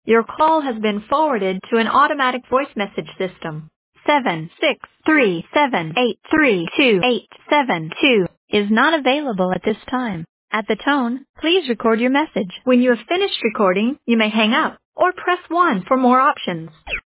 Your call has been forwarded to an automatic voice message system. 76378328872 is not available at this time. At the tone, please record your message. When you have finished recording, you may hang up or press 1 for more options.